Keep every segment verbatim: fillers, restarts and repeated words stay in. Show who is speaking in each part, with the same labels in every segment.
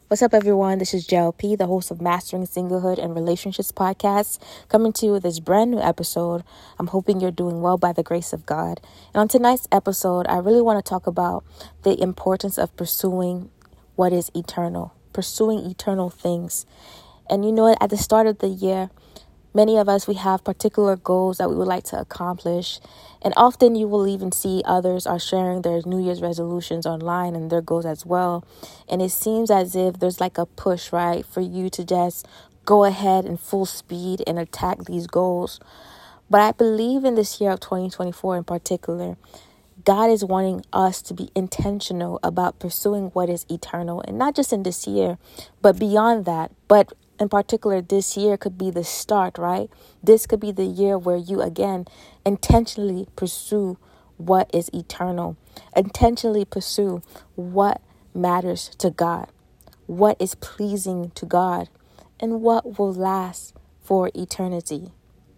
Speaker 1: What's up, everyone? This is J L P, the host of Mastering Singlehood and Relationships podcast, coming to you with this brand new episode. I'm hoping you're doing well by the grace of God. And on tonight's episode, I really want to talk about the importance of pursuing what is eternal, pursuing eternal things. And you know what? At the start of the year, many of us, we have particular goals that we would like to accomplish. And often you will even see others are sharing their New Year's resolutions online and their goals as well. And it seems as if there's like a push, right, for you to just go ahead in full speed and attack these goals. But I believe in this year of twenty twenty-four in particular, God is wanting us to be intentional about pursuing what is eternal. And not just in this year, but beyond that. But in particular, this year could be the start, right? This could be the year where you, again, intentionally pursue what is eternal. Intentionally pursue what matters to God, what is pleasing to God, and what will last for eternity.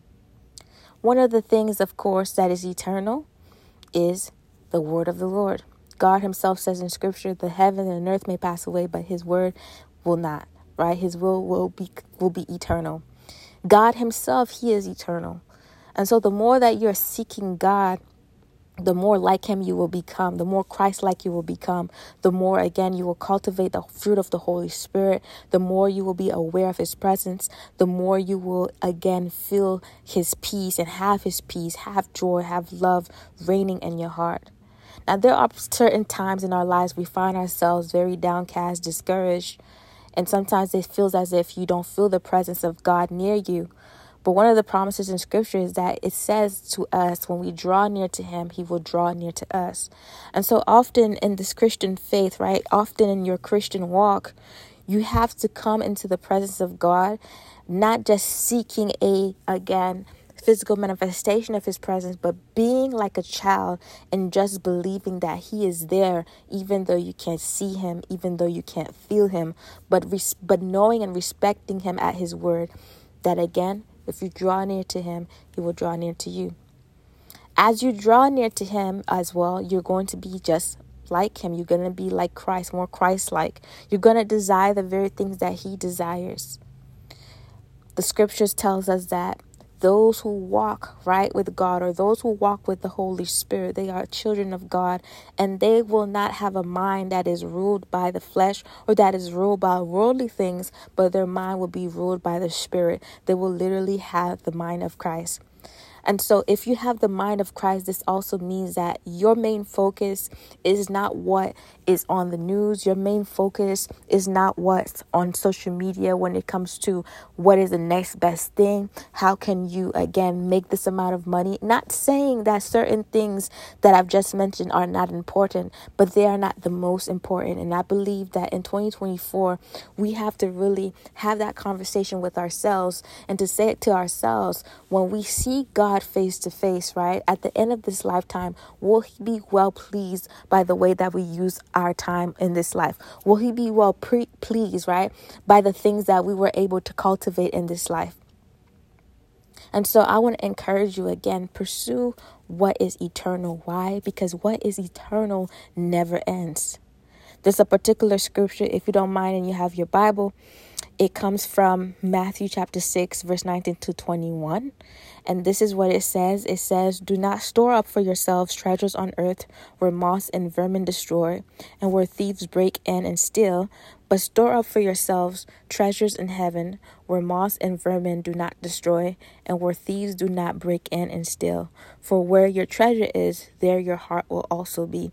Speaker 1: One of the things, of course, that is eternal is the word of the Lord. God himself says in scripture, the heaven and earth may pass away, but his word will not. Right? His will will be will be eternal. God himself, he is eternal. And so the more that you're seeking God, the more like him you will become, the more Christ-like you will become, the more, again, you will cultivate the fruit of the Holy Spirit, the more you will be aware of his presence, the more you will, again, feel his peace and have his peace, have joy, have love reigning in your heart. Now, there are certain times in our lives we find ourselves very downcast, discouraged, and sometimes it feels as if you don't feel the presence of God near you. But one of the promises in scripture is that it says to us, when we draw near to him, he will draw near to us. And so often in this Christian faith, right, often in your Christian walk, you have to come into the presence of God, not just seeking a, again, physical manifestation of his presence, but being like a child and just believing that he is there, even though you can't see him, even though you can't feel him, but res- but knowing and respecting him at his word, that again, if you draw near to him, he will draw near to you. As you draw near to him as well, you're going to be just like him. You're going to be like Christ, more Christ-like. You're going to desire the very things that he desires. The scriptures tells us that those who walk right with God, or those who walk with the Holy Spirit, they are children of God, and they will not have a mind that is ruled by the flesh or that is ruled by worldly things, but their mind will be ruled by the Spirit. They will literally have the mind of Christ. And so if you have the mind of Christ, this also means that your main focus is not what is on the news. Your main focus is not what's on social media when it comes to what is the next best thing. How can you, again, make this amount of money? Not saying that certain things that I've just mentioned are not important, but they are not the most important. And I believe that in twenty twenty-four, we have to really have that conversation with ourselves and to say it to ourselves when we see God face to face, right? At the end of this lifetime, will he be well pleased by the way that we use our time in this life? Will he be well pre- pleased, right, by the things that we were able to cultivate in this life? And so I want to encourage you again, pursue what is eternal. Why? Because what is eternal never ends. There's a particular scripture, if you don't mind and you have your Bible, it comes from Matthew chapter six, verse nineteen to twenty-one. And this is what it says. It says, do not store up for yourselves treasures on earth where moth and vermin destroy and where thieves break in and steal, but store up for yourselves treasures in heaven where moth and vermin do not destroy and where thieves do not break in and steal. For where your treasure is, there your heart will also be.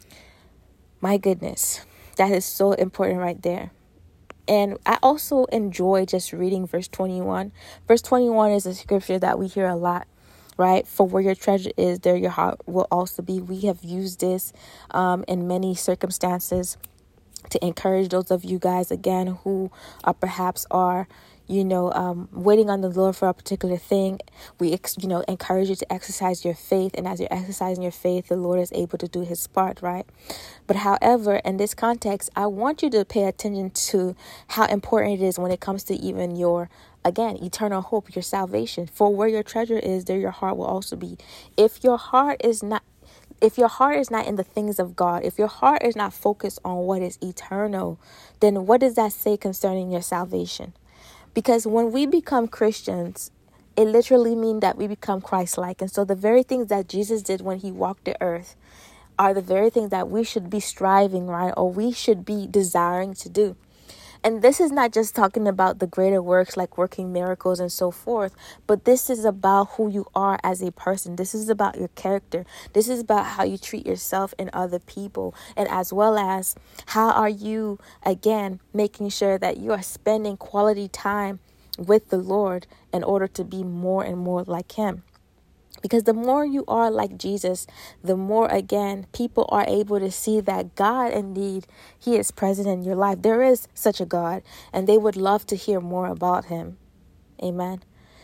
Speaker 1: My goodness, that is so important right there. And I also enjoy just reading verse twenty-one. Verse twenty-one is a scripture that we hear a lot, right? For where your treasure is, there your heart will also be. We have used this um, in many circumstances to encourage those of you guys, again, who are perhaps are, you know, um, waiting on the Lord for a particular thing. We, ex- you know, encourage you to exercise your faith. And as you're exercising your faith, the Lord is able to do his part, right? But however, in this context, I want you to pay attention to how important it is when it comes to even your, again, eternal hope, your salvation. For where your treasure is, there your heart will also be. If your heart is not, If your heart is not in the things of God, if your heart is not focused on what is eternal, then what does that say concerning your salvation? Because when we become Christians, it literally means that we become Christ-like. And so the very things that Jesus did when he walked the earth are the very things that we should be striving, right? Or we should be desiring to do. And this is not just talking about the greater works like working miracles and so forth, but this is about who you are as a person. This is about your character. This is about how you treat yourself and other people, and as well as how are you, again, making sure that you are spending quality time with the Lord in order to be more and more like him. Because the more you are like Jesus, the more, again, people are able to see that God, indeed, he is present in your life. There is such a God, and they would love to hear more about him. Amen.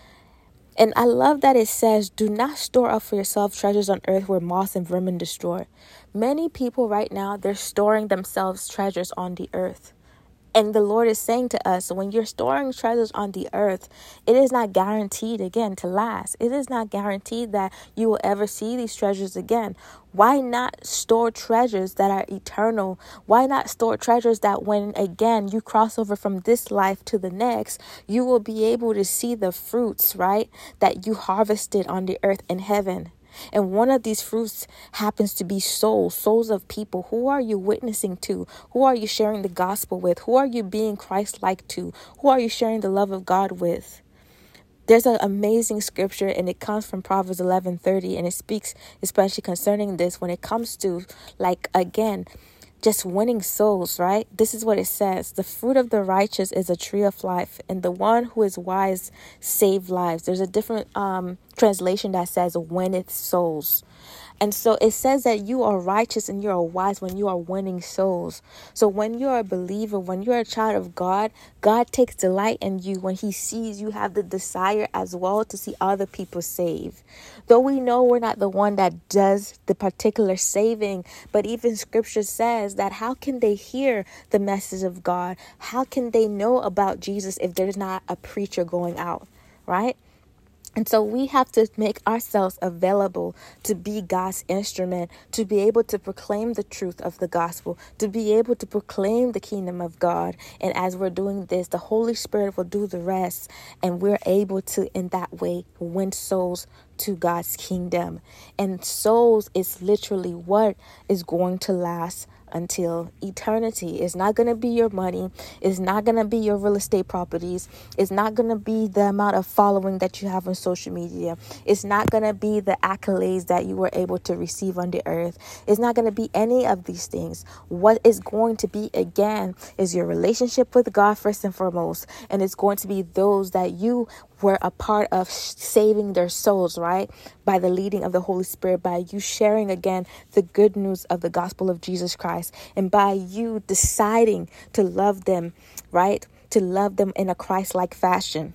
Speaker 1: And I love that it says, do not store up for yourself treasures on earth where moth and vermin destroy. Many people right now, they're storing themselves treasures on the earth. And the Lord is saying to us, when you're storing treasures on the earth, it is not guaranteed, again, to last. It is not guaranteed that you will ever see these treasures again. Why not store treasures that are eternal? Why not store treasures that when, again, you cross over from this life to the next, you will be able to see the fruits, right, that you harvested on the earth in heaven? And one of these fruits happens to be souls, souls of people. Who are you witnessing to? Who are you sharing the gospel with? Who are you being Christ-like to? Who are you sharing the love of God with? There's an amazing scripture, and it comes from Proverbs eleven thirty, and it speaks especially concerning this when it comes to, like, again, just winning souls, right? This is what it says. The fruit of the righteous is a tree of life, and the one who is wise save lives. There's a different um, translation that says winneth souls. And so it says that you are righteous and you are wise when you are winning souls. So when you're a believer, when you're a child of God, God takes delight in you when he sees you have the desire as well to see other people saved. Though we know we're not the one that does the particular saving, but even scripture says that how can they hear the message of God? How can they know about Jesus if there's not a preacher going out, right? And so we have to make ourselves available to be God's instrument, to be able to proclaim the truth of the gospel, to be able to proclaim the kingdom of God. And as we're doing this, the Holy Spirit will do the rest. And we're able to, in that way, win souls to God's kingdom. And souls is literally what is going to last until eternity. It's not going to be your money. It's not going to be your real estate properties. It's not going to be the amount of following that you have on social media. It's not going to be the accolades that you were able to receive on the earth. It's not going to be any of these things. What is going to be, again, is your relationship with God first and foremost. And it's going to be those that you were a part of saving their souls, right? By the leading of the Holy Spirit, by you sharing again the good news of the gospel of Jesus Christ, and by you deciding to love them, right? To love them in a Christ-like fashion.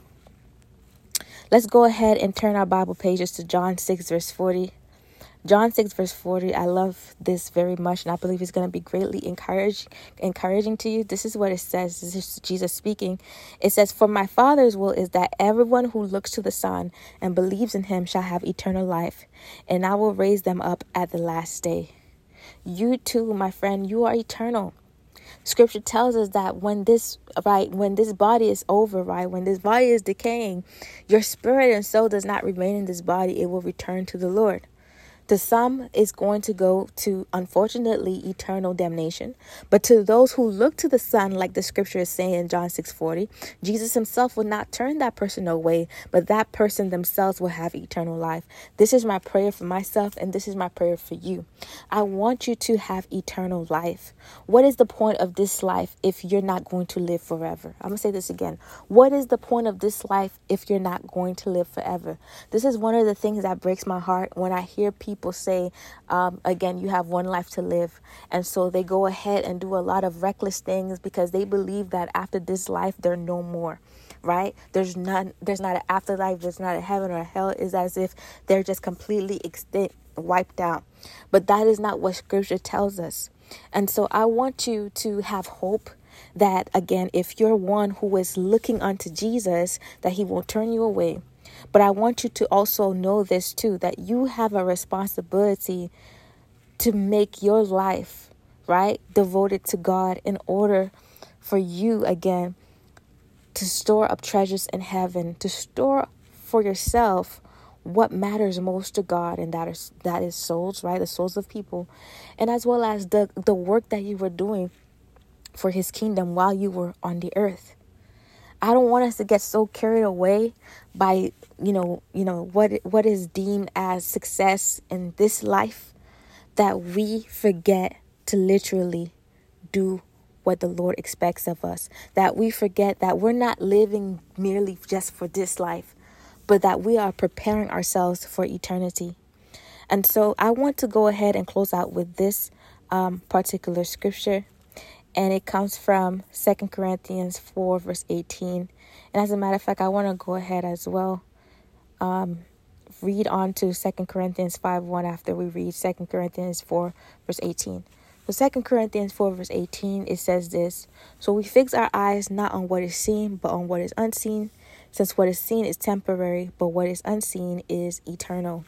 Speaker 1: Let's go ahead and turn our Bible pages to John six, verse forty. John six, verse forty, I love this very much, and I believe it's going to be greatly encourage, encouraging to you. This is what it says. This is Jesus speaking. It says, "For my Father's will is that everyone who looks to the Son and believes in him shall have eternal life, and I will raise them up at the last day." You too, my friend, you are eternal. Scripture tells us that when this, right, when this body is over, right, when this body is decaying, your spirit and soul does not remain in this body. It will return to the Lord. To some, it's going to go to, unfortunately, eternal damnation. But to those who look to the Son, like the scripture is saying in John six forty, Jesus himself will not turn that person away, but that person themselves will have eternal life. This is my prayer for myself, and this is my prayer for you. I want you to have eternal life. What is the point of this life if you're not going to live forever? I'm going to say this again. What is the point of this life if you're not going to live forever? This is one of the things that breaks my heart when I hear people People say, um, again, you have one life to live. And so they go ahead and do a lot of reckless things because they believe that after this life, they're no more, right? There's none, there's not an afterlife. There's not a heaven or a hell. It's as if they're just completely extinct, wiped out. But that is not what scripture tells us. And so I want you to have hope that, again, if you're one who is looking unto Jesus, that he won't turn you away. But I want you to also know this too, that you have a responsibility to make your life, right, devoted to God in order for you, again, to store up treasures in heaven, to store for yourself what matters most to God, and that is that is souls, right? The souls of people, and as well as the the work that you were doing for his kingdom while you were on the earth. I don't want us to get so carried away by, you know, you know what what is deemed as success in this life, that we forget to literally do what the Lord expects of us, that we forget that we're not living merely just for this life, but that we are preparing ourselves for eternity. And so I want to go ahead and close out with this um, particular scripture. And it comes from Second Corinthians four, verse eighteen. And as a matter of fact, I want to go ahead as well. Um, read on to Second Corinthians five one after we read Second Corinthians four, verse eighteen. So Second Corinthians four, verse eighteen, it says this: "So we fix our eyes not on what is seen, but on what is unseen, since what is seen is temporary, but what is unseen is eternal."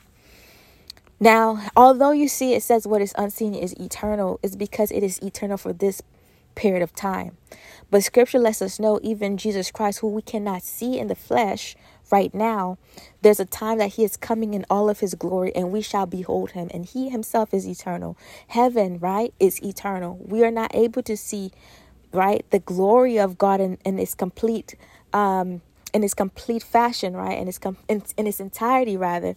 Speaker 1: Now, although you see it says what is unseen is eternal, it's because it is eternal for this period of time. But scripture lets us know even Jesus Christ, who we cannot see in the flesh right now, there's a time that he is coming in all of his glory, and we shall behold him, and he himself is eternal. Heaven, right, is eternal. We are not able to see, right, the glory of God in, in its complete um in its complete fashion, right, in its com- in, in its entirety rather.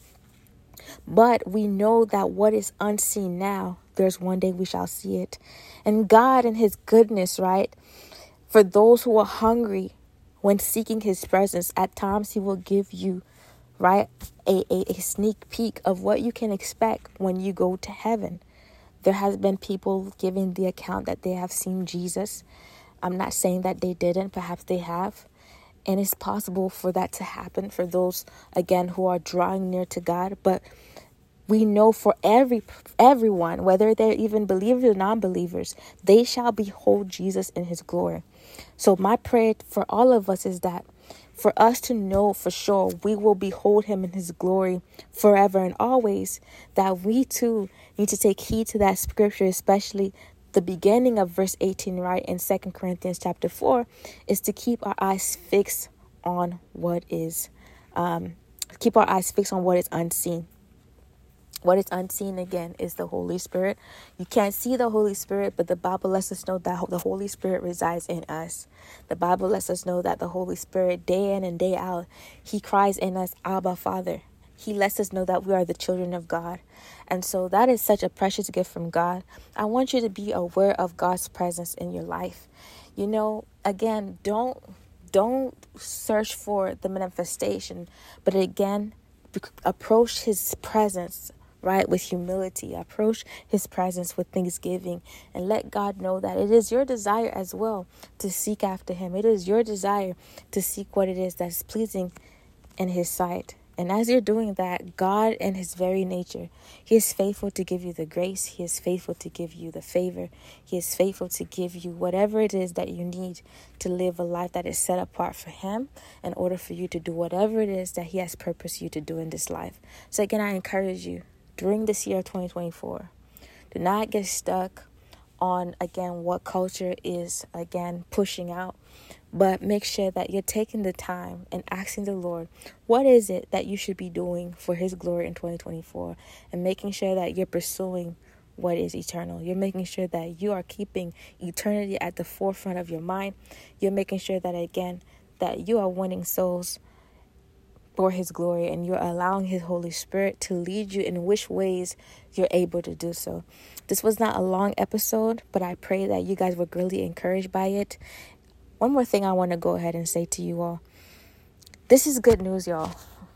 Speaker 1: But we know that what is unseen now, there's one day we shall see it. And God in his goodness, right, for those who are hungry when seeking his presence, at times he will give you, right, a, a, a sneak peek of what you can expect when you go to heaven. There has been people giving the account that they have seen Jesus. I'm not saying that they didn't. Perhaps they have. And it's possible for that to happen for those, again, who are drawing near to God. But we know for every everyone, whether they're even believers or non-believers, they shall behold Jesus in his glory. So my prayer for all of us is that for us to know for sure we will behold him in his glory forever and always, that we too need to take heed to that scripture, especially the beginning of verse eighteen, right, in Second Corinthians chapter four, is to keep our eyes fixed on what is, um, keep our eyes fixed on what is unseen. What is unseen, again, is the Holy Spirit. You can't see the Holy Spirit, but the Bible lets us know that the Holy Spirit resides in us. The Bible lets us know that the Holy Spirit, day in and day out, he cries in us, Abba, Father. He lets us know that we are the children of God. And so that is such a precious gift from God. I want you to be aware of God's presence in your life. You know, again, don't don't search for the manifestation, but again, approach his presence, right, with humility. Approach his presence with thanksgiving, and let God know that it is your desire as well to seek after him. It is your desire to seek what it is that's pleasing in his sight. And as you're doing that, God in his very nature, he is faithful to give you the grace. He is faithful to give you the favor. He is faithful to give you whatever it is that you need to live a life that is set apart for him in order for you to do whatever it is that he has purposed you to do in this life. So again, I encourage you during this year of twenty twenty-four, do not get stuck on, again, what culture is, again, pushing out. But make sure that you're taking the time and asking the Lord, what is it that you should be doing for his glory in twenty twenty-four? And making sure that you're pursuing what is eternal. You're making sure that you are keeping eternity at the forefront of your mind. You're making sure that, again, that you are winning souls for his glory, and you're allowing his Holy Spirit to lead you in which ways you're able to do so. This was not a long episode, but I pray that you guys were greatly encouraged by it. One more thing I want to go ahead and say to you all. This is good news, y'all.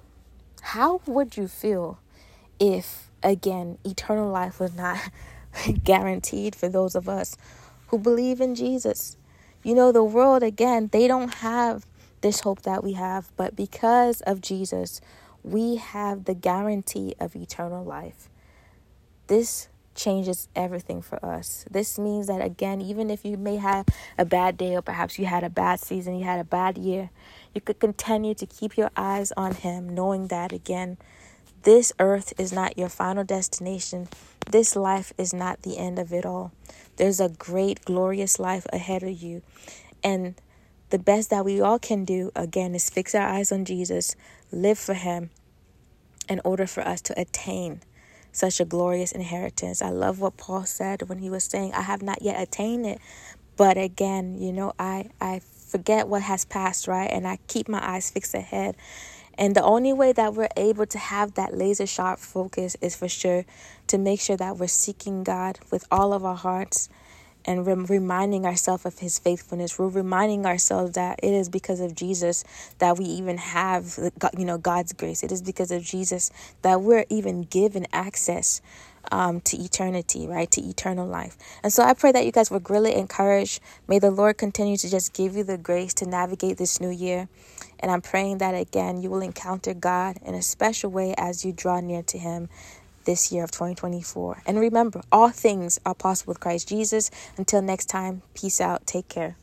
Speaker 1: How would you feel if, again, eternal life was not guaranteed for those of us who believe in Jesus? You know, the world, again, they don't have this hope that we have, but because of Jesus, we have the guarantee of eternal life. This changes everything for us. This means that, again, even if you may have a bad day, or perhaps you had a bad season, you had a bad year, you could continue to keep your eyes on him, knowing that, again, This earth is not your final destination. This life is not the end of it all. There's a great, glorious life ahead of you. And the best that we all can do, again, is fix our eyes on Jesus, live for him, in order for us to attain such a glorious inheritance. I love what Paul said when he was saying, I have not yet attained it. But again, you know, I, I forget what has passed, right? And I keep my eyes fixed ahead. And the only way that we're able to have that laser sharp focus is for sure to make sure that we're seeking God with all of our hearts and rem- reminding ourselves of his faithfulness. We're reminding ourselves that it is because of Jesus that we even have, you know, God's grace. It is because of Jesus that we're even given access um, to eternity, right? To eternal life. And so I pray that you guys were greatly encouraged. May the Lord continue to just give you the grace to navigate this new year. And I'm praying that, again, you will encounter God in a special way as you draw near to him this year of twenty twenty-four. And remember, all things are possible with Christ Jesus. Until next time, peace out. Take care.